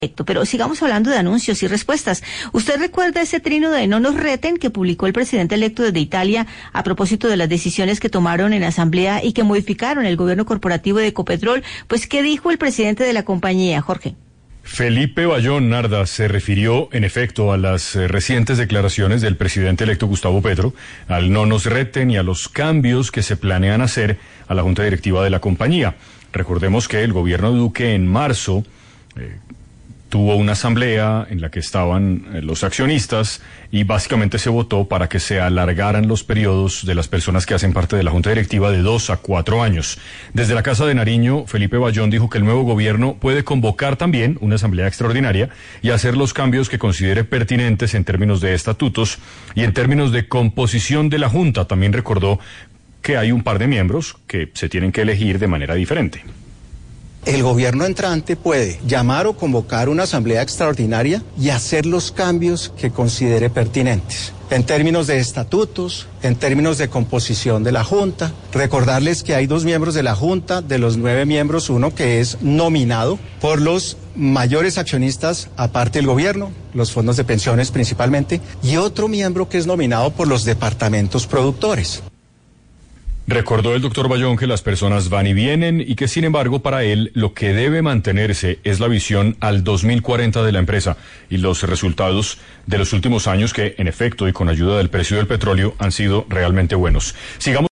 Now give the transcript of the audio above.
Pero sigamos hablando de anuncios y respuestas. ¿Usted recuerda ese trino de no nos reten que publicó el presidente electo desde Italia a propósito de las decisiones que tomaron en asamblea y que modificaron el gobierno corporativo de Ecopetrol? Pues, ¿qué dijo el presidente de la compañía, Jorge? Felipe Bayón Narda se refirió, en efecto, a las recientes declaraciones del presidente electo Gustavo Petro, al no nos reten y a los cambios que se planean hacer a la junta directiva de la compañía. Recordemos que el gobierno de Duque en marzo tuvo una asamblea en la que estaban los accionistas y básicamente se votó para que se alargaran los periodos de las personas que hacen parte de la junta directiva de 2 a 4 años. Desde la Casa de Nariño, Felipe Bayón dijo que el nuevo gobierno puede convocar también una asamblea extraordinaria y hacer los cambios que considere pertinentes en términos de estatutos y en términos de composición de la junta. También recordó que hay un par de miembros que se tienen que elegir de manera diferente. El gobierno entrante puede llamar o convocar una asamblea extraordinaria y hacer los cambios que considere pertinentes. En términos de estatutos, en términos de composición de la Junta. Recordarles que hay 2 miembros de la Junta, de los 9 miembros, uno que es nominado por los mayores accionistas, aparte del gobierno, los fondos de pensiones principalmente, y otro miembro que es nominado por los departamentos productores. Recordó el doctor Bayón que las personas van y vienen y que, sin embargo, para él lo que debe mantenerse es la visión al 2040 de la empresa y los resultados de los últimos años que, en efecto, y con ayuda del precio del petróleo, han sido realmente buenos. Sigamos